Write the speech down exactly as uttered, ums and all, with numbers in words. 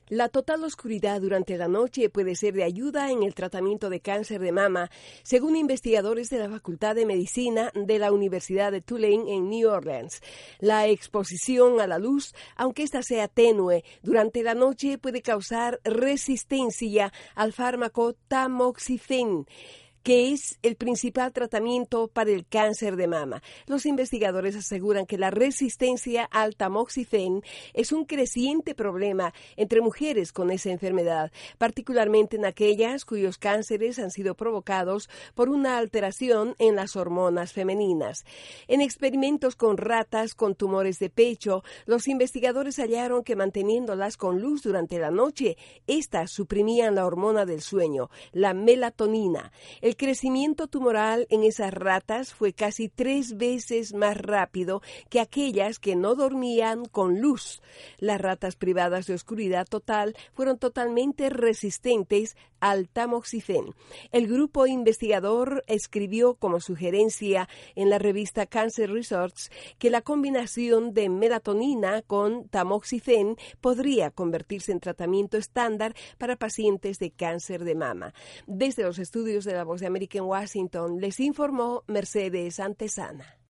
La total oscuridad durante la noche puede ser de ayuda en el tratamiento de cáncer de mama, según investigadores de la Facultad de Medicina de la Universidad de Tulane en New Orleans. La exposición a la luz, aunque ésta sea tenue, durante la noche puede causar resistencia al fármaco tamoxifen, que es el principal tratamiento para el cáncer de mama. Los investigadores aseguran que la resistencia al tamoxifen es un creciente problema entre mujeres con esa enfermedad, particularmente en aquellas cuyos cánceres han sido provocados por una alteración en las hormonas femeninas. En experimentos con ratas con tumores de pecho, los investigadores hallaron que manteniéndolas con luz durante la noche, éstas suprimían la hormona del sueño, la melatonina. El crecimiento tumoral en esas ratas fue casi tres veces más rápido que aquellas que no dormían con luz. Las ratas privadas de oscuridad total fueron totalmente resistentes al tamoxifen. El grupo investigador escribió como sugerencia en la revista Cancer Research que la combinación de melatonina con tamoxifen podría convertirse en tratamiento estándar para pacientes de cáncer de mama. Desde los estudios de la Voz de América en Washington, les informó Mercedes Antesana.